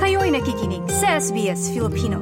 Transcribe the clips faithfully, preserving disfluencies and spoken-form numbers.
Kayo'y nakikinig sa S B S Filipino.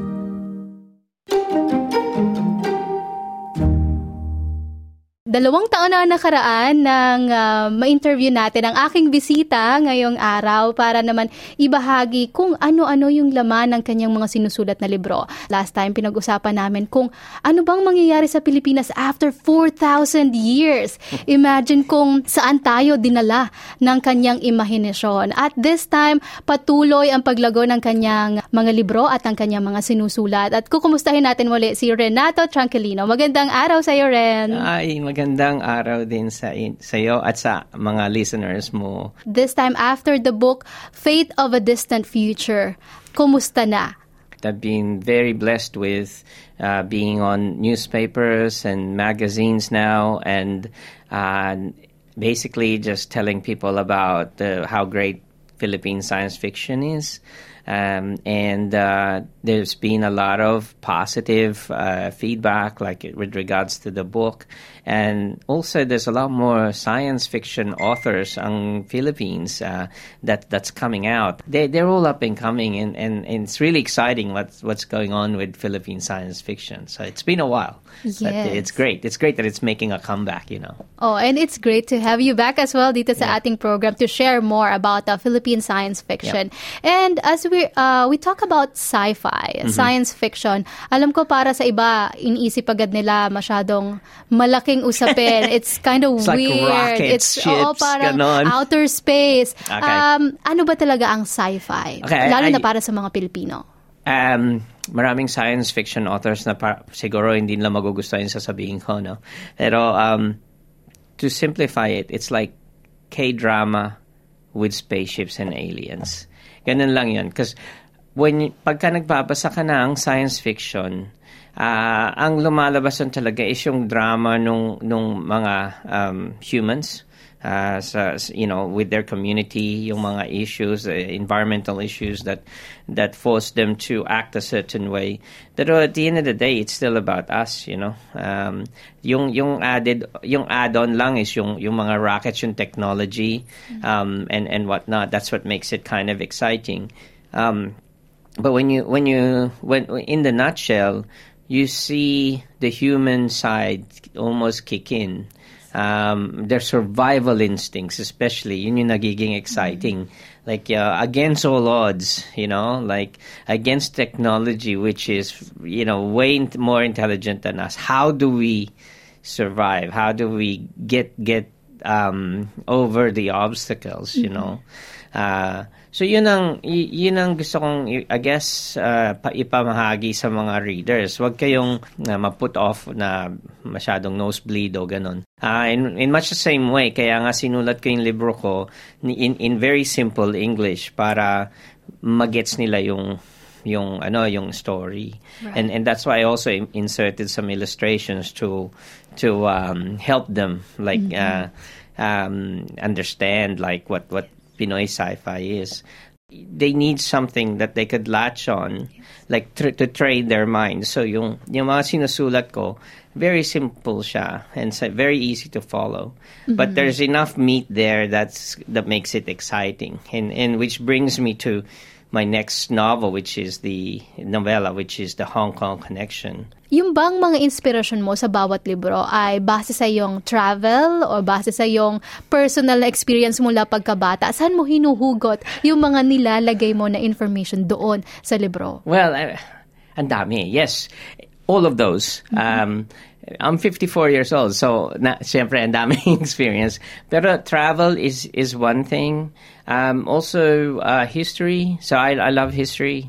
Dalawang taon na nakaraan nang uh, ma-interview natin ang aking bisita ngayong araw para naman ibahagi kung ano-ano yung laman ng kanyang mga sinusulat na libro. Last time, pinag-usapan namin kung ano bang mangyayari sa Pilipinas after four thousand years. Imagine kung saan tayo dinala ng kanyang imahinasyon. At this time, patuloy ang paglago ng kanyang mga libro at ang kanyang mga sinusulat. At kukumustahin natin muli si Renato Tranquilino. Magandang araw sa iyo, Ren. Ay, magandang araw din sa sa iyo at sa mga listeners mo. This time after the book Fate of a Distant Future, kumusta na? I've been very blessed with uh, being on newspapers and magazines now, and uh, basically just telling people about uh, how great Philippine science fiction is. Um, and uh, there's been a lot of positive uh, feedback, like with regards to the book. And also, there's a lot more science fiction authors in Philippines uh, that that's coming out. They they're all up and coming, and, and, and it's really exciting what's what's going on with Philippine science fiction. So it's been a while. Yes. But it's great. It's great that it's making a comeback. You know. Oh, and it's great to have you back as well dito sa Yeah. ating program to share more about uh, Philippine science fiction. Yep. And as we uh, we talk about sci-fi, mm-hmm. science fiction, alam ko para sa iba, iniisip agad nila masyadong malaking usapin. It's kind of It's weird. like rockets, It's ships, oo, parang ganon. outer space. Okay. Um, ano ba talaga ang sci-fi? Okay, Lalo I- na para sa mga Pilipino. Um, maraming science fiction authors na par- siguro hindi nila magugustuhan yung sasabihin ko, no? Pero um, to simplify it, it's like K-drama with spaceships and aliens. Ganun lang yun. Because when, pagka nagbabasa ka ng science fiction, uh, ang lumalabas nun talaga is yung drama nung, nung mga um, humans. Uh, sa, you know, with their community, yung mga issues, uh, environmental issues that that force them to act a certain way. Pero at the end of the day, it's still about us, you know. Um, yung yung added, yung add-on lang is yung yung mga rockets, yung technology, um, and and whatnot. That's what makes it kind of exciting. Um, but when you when you when in the nutshell, you see the human side almost kick in. Um, their survival instincts, especially, yun yung nagiging exciting. Mm-hmm. Like, uh, against all odds, you know, like, against technology, which is, you know, way in- more intelligent than us. How do we survive? How do we get, get, um, over the obstacles, you mm-hmm. know? Uh, so yun ang y- yun ang gusto kong I guess uh, pa- ipamahagi sa mga readers. Huwag kayong uh, ma-put off na masyadong nosebleed o ganun. Uh, in, in much the same way, kaya nga sinulat ko yung libro ko in, in very simple English para magets nila yung yung ano yung story. Right. And and that's why I also in- inserted some illustrations to to um, help them like mm-hmm. uh, um, understand like what what Pinoy sci-fi is. They need something that they could latch on, like tr- to train their minds. So yung yung mga sinusulat ko, very simple siya and so very easy to follow. Mm-hmm. But there's enough meat there that's that makes it exciting, and and which brings me to my next novel, which is the novella, which is the Hong Kong Connection. Yung bang mga inspirasyon mo sa bawat libro ay base sa iyong travel o base sa iyong personal na experience mula pagkabata? Saan mo hinuhugot yung mga nilalagay mo na information doon sa libro? Well, uh, ang dami. Yes, all of those. Mm-hmm. Um, I'm fifty-four years old, so na, siyempre ang daming experience. Pero travel is is one thing. Um, also, uh, history. So I, I love history.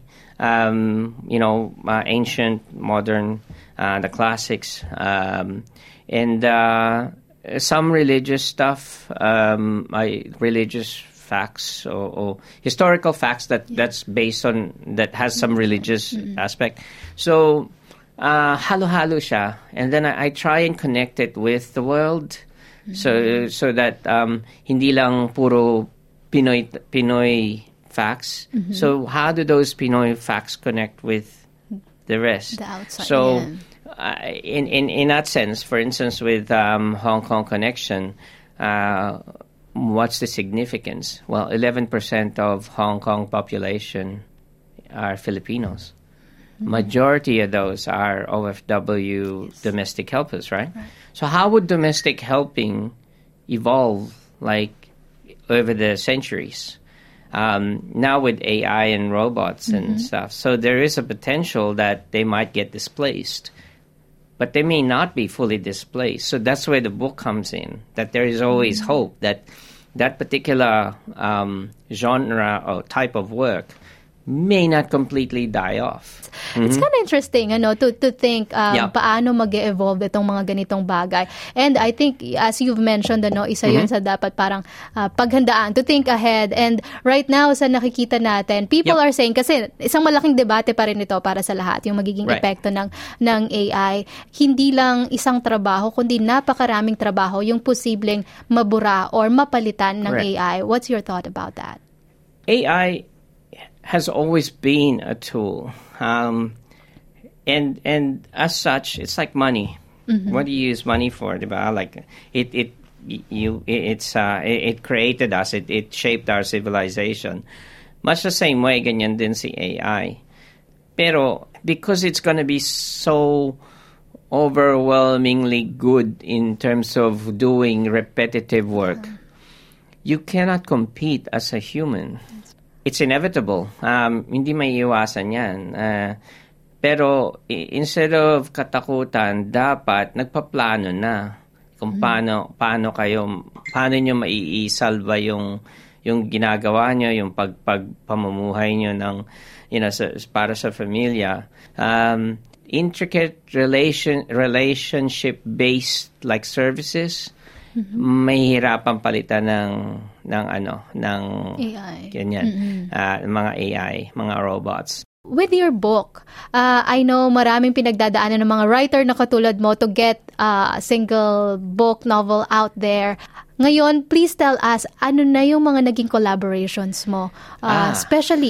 Um, you know, uh, ancient, modern, uh, the classics, um, and uh, some religious stuff. Um, I religious facts or, or historical facts that yeah. that's based on that has some religious mm-hmm. aspect. So. Uh, halo-halo siya, and then I, I try and connect it with the world, mm-hmm. so so that um, hindi lang puro Pinoy Pinoy facts. Mm-hmm. So how do those Pinoy facts connect with the rest? The outside, so yeah. uh, in in in that sense, for instance, with um, Hong Kong Connection, uh, what's the significance? Well, eleven percent of Hong Kong population are Filipinos. Majority of those are O F W yes. domestic helpers, right? right? So how would domestic helping evolve like over the centuries? Um, now with A I and robots mm-hmm. and stuff. So there is a potential that they might get displaced, but they may not be fully displaced. So that's where the book comes in, that there is always mm-hmm. hope that that particular um, genre or type of work may not completely die off. Mm-hmm. It's kind of interesting, ano, to to think um, yeah. paano mag-evolve itong mga ganitong bagay. And I think, as you've mentioned, ano, isa mm-hmm. yun sa dapat parang uh, paghandaan, to think ahead. And right now, sa nakikita natin, people yep. are saying, kasi isang malaking debate pa rin ito para sa lahat, yung magiging right. epekto ng, ng A I. Hindi lang isang trabaho, kundi napakaraming trabaho yung posibleng mabura or mapalitan ng right. A I. What's your thought about that? A I has always been a tool, um, and and as such, it's like money. Mm-hmm. What do you use money for? Diba? Like it, it, you, it's uh, it, it created us. It, it shaped our civilization. Much the same way, ganyan din si A I. Pero because it's going to be so overwhelmingly good in terms of doing repetitive work, you cannot compete as a human. It's inevitable. Um, hindi may iwasan yan. Uh, pero i- instead of katakutan, dapat nagpaplano na kung paano paano kayo paano niyo maiisalba yung yung ginagawa niyo, yung pag pagpamumuhay niyo ng you know sa, para sa pamilya. Um, intricate relation relationship based like services. Mm-hmm. Mahihirapan palitan ng ng ano ng A I. Ganyan. Mm-hmm. Uh, mga A I, mga robots. With your book, uh, I know maraming pinagdadaanan ng mga writer na katulad mo to get uh, a single book novel out there. Ngayon, please tell us, ano na yung mga naging collaborations mo? Uh, ah, especially,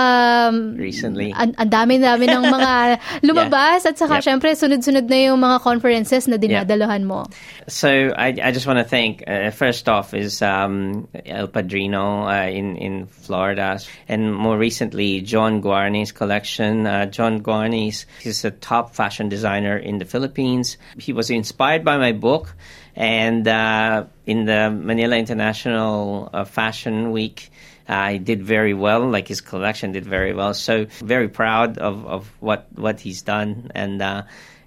um, recently. Ang an dami-dami ng mga lumabas yeah. at saka yep. syempre, sunod-sunod na yung mga conferences na dinadaluhan mo. So, I, I just want to thank, uh, first off is um, El Padrino uh, in, in Florida, and more recently, John Guarni's collection. Uh, John Guarni's, he's a top fashion designer in the Philippines. He was inspired by my book. And uh, in the Manila International uh, Fashion Week, uh, he did very well. Like his collection did very well. So very proud of, of what, what he's done. And uh,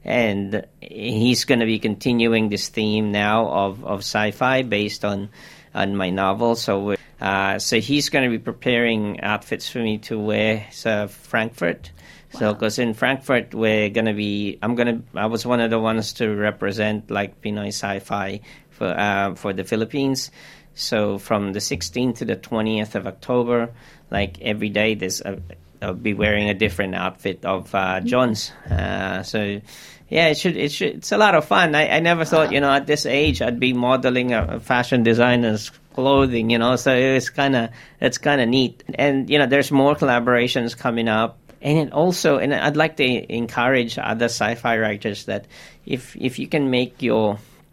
and he's going to be continuing this theme now of, of sci-fi based on on my novel. So uh, so he's going to be preparing outfits for me to wear to Frankfurt. Wow. So, because in Frankfurt, we're gonna be, I'm gonna, I was one of the ones to represent like Pinoy sci-fi for uh, for the Philippines. So, from the sixteenth to the twentieth of October, like every day, there's a, I'll be wearing a different outfit of uh, John's. Uh, so, yeah, it should, it should, it's a lot of fun. I, I never thought, you know, at this age, I'd be modeling a, a fashion designer's clothing, you know. So it's kind of, it's kind of neat. And you know, there's more collaborations coming up. And it also, and I'd like to encourage other sci-fi writers that if if you can make your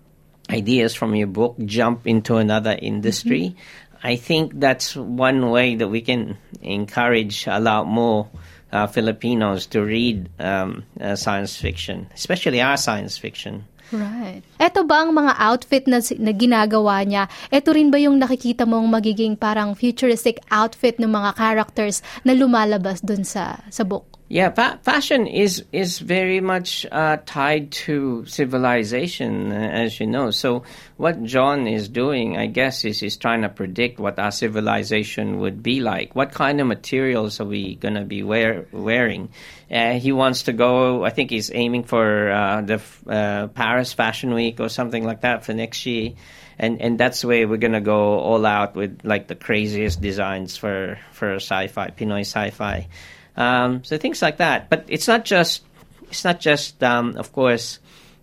ideas from your book jump into another industry, mm-hmm. I think that's one way that we can encourage a lot more uh, Filipinos to read um, uh, science fiction, especially our science fiction. Right. Eto ba ang mga outfit na, na ginagawa niya? Eto rin ba yung nakikita mong magiging parang futuristic outfit ng mga characters na lumalabas dun sa sa book? Yeah, fa- fashion is is very much uh, tied to civilization, as you know. So what John is doing, I guess, is he's trying to predict what our civilization would be like. What kind of materials are we going to be wear- wearing? Uh, he wants to go, I think he's aiming for uh, the uh, Paris Fashion Week or something like that for next year. And and that's where we're going to go all out with like the craziest designs for, for sci-fi, Pinoy sci-fi. Um, so things like that, but it's not just it's not just um, of course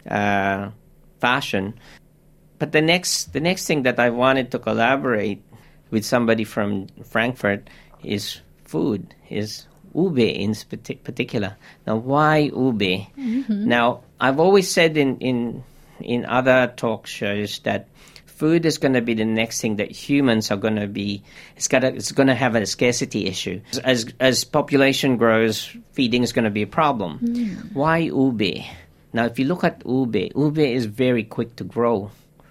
uh, fashion. But the next the next thing that I wanted to collaborate with somebody from Frankfurt is food, is ube in particular. Now, why ube? Mm-hmm. Now, I've always said in in in other talk shows that food is going to be the next thing that humans are going to be. It's got. It's going to have a scarcity issue. As as population grows, feeding is going to be a problem. Mm. Why ube? Now, if you look at ube, ube is very quick to grow.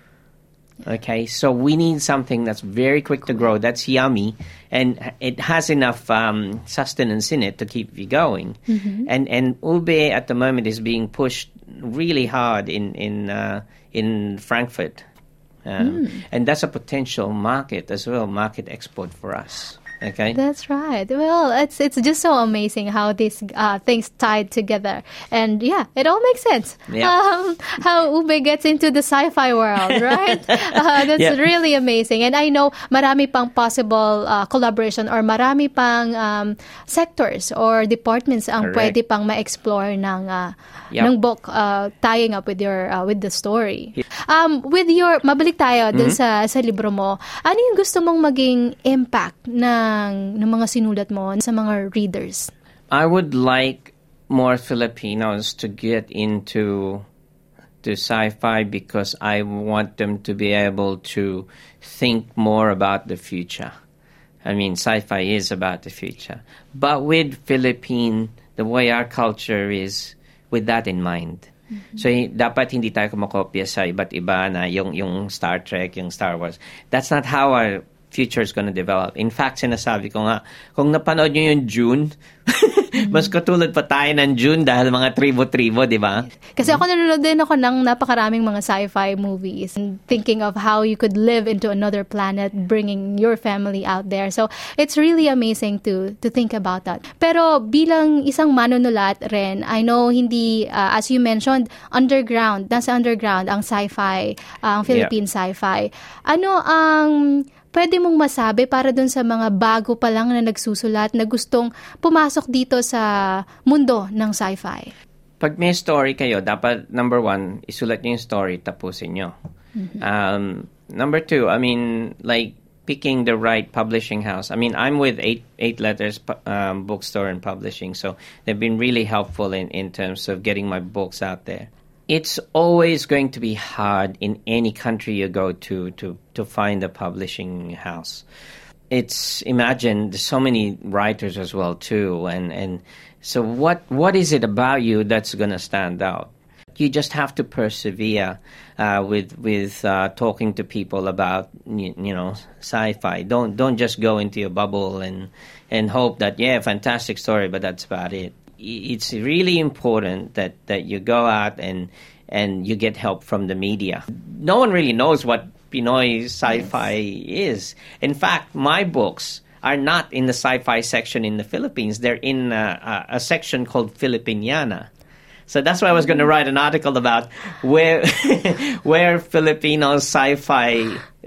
Okay, so we need something that's very quick to grow, that's yummy, and it has enough um, sustenance in it to keep you going. Mm-hmm. And and ube at the moment is being pushed really hard in in uh, in Frankfurt, um, mm. and that's a potential market as well, market export for us. Okay, that's right. Well, it's it's just so amazing how these uh, things tied together, and yeah, it all makes sense. Yeah. Um, how ube gets into the sci-fi world, right? uh, that's yeah. really amazing, and I know marami pang possible uh, collaboration or marami pang um, sectors or departments ang Correct. pwede pang ma-explore ng uh, yep. ng book uh, tying up with your uh, with the story. Yeah. Um, with your mabalik tayo dun mm-hmm. sa sa libro mo. Ano yung gusto mong maging impact na ng mga sinulat mo sa mga readers? I would like more Filipinos to get into to sci-fi because I want them to be able to think more about the future. I mean, sci-fi is about the future. But with Philippine, the way our culture is, with that in mind. Mm-hmm. So, dapat hindi tayo kumakopya sa iba't iba na yung, yung Star Trek, yung Star Wars. That's not how our future is going to develop. In fact, sinasabi ko nga, kung napanood nyo yung June, mm-hmm. mas katulad pa tayo ng June dahil mga tribo-tribo, di ba? Kasi ako nanonood din ako ng napakaraming mga sci-fi movies and thinking of how you could live into another planet, bringing your family out there. So, it's really amazing to to think about that. Pero bilang isang manunulat rin, I know hindi, uh, as you mentioned, underground, nasa underground ang sci-fi, ang Philippine yeah. sci-fi. Ano ang pwede mong masabi para dun sa mga bago pa lang na nagsusulat na gustong pumasok dito sa mundo ng sci-fi? Pag may story kayo, dapat number one, isulat nyo yung story, tapusin nyo. Mm-hmm. Um, number two, I mean, like picking the right publishing house. I mean, I'm with Eight Eight Letters um, Bookstore and Publishing, so they've been really helpful in, in terms of getting my books out there. It's always going to be hard in any country you go to to, to find a publishing house. It's, imagine, there's so many writers as well too, and, and so what what is it about you that's going to stand out? You just have to persevere uh, with with uh, talking to people about you, you know sci-fi. Don't don't just go into your bubble and and hope that yeah, fantastic story, but that's about it. It's really important that, that you go out and and you get help from the media. No one really knows what Pinoy sci-fi yes. is. In fact, my books are not in the sci-fi section in the Philippines. They're in a, a, a section called Filipiniana. So that's why I was going to write an article about where where Filipino sci-fi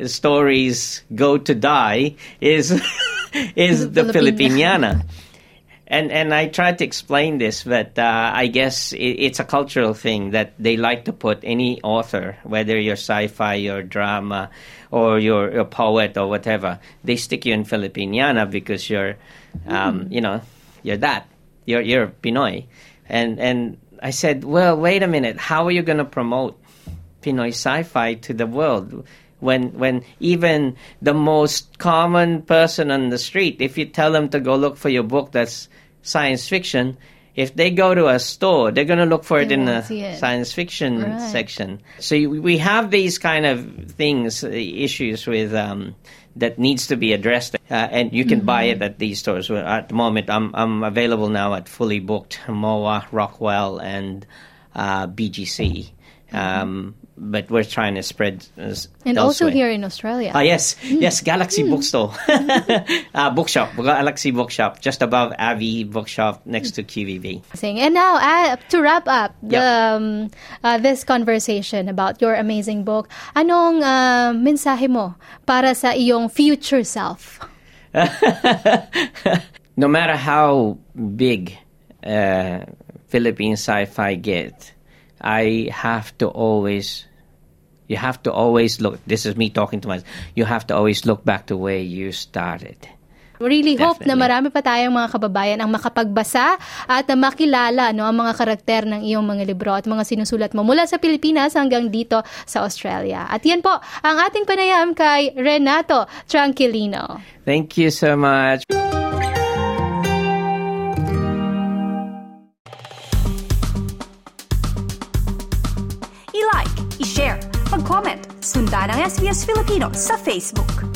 stories go to die is is the Filipiniana. And and I tried to explain this, but uh, I guess it, it's a cultural thing that they like to put any author, whether you're sci-fi or drama or you're a poet or whatever, they stick you in Filipiniana because you're, um, mm. you know, you're that. You're you're Pinoy. And and I said, well, wait a minute. How are you going to promote Pinoy sci-fi to the world? When when even the most common person on the street, if you tell them to go look for your book that's science fiction, if they go to a store, they're going to look for it they in the it. science fiction right. section. So you, we have these kind of things, uh, issues with um, that needs to be addressed, uh, and you can mm-hmm. buy it at these stores. At the moment, I'm I'm available now at Fully Booked, M O A, Rockwell, and uh, B G C. Mm-hmm. Um, but we're trying to spread uh, and also here in Australia. Ah, yes, yes, Galaxy mm. Bookstore, uh, bookshop, Galaxy Bookshop, just above Avi Bookshop, next to Q V B. And now, uh, to wrap up the, yep. um, uh, this conversation about your amazing book, anong uh, mensahe mo para sa iyong future self? No matter how big uh, Philippine sci-fi gets, I have to always, you have to always look, this is me talking to myself, you have to always look back to where you started. Really hope na Definitely. marami pa tayong mga kababayan ang makapagbasa at na makilala no, ang mga karakter ng iyong mga libro at mga sinusulat mo mula sa Pilipinas hanggang dito sa Australia. At yan po ang ating panayam kay Renato Tranquilino. Thank you so much. I-like, i-share, mag-comment, sundan ang S B S Filipino sa Facebook.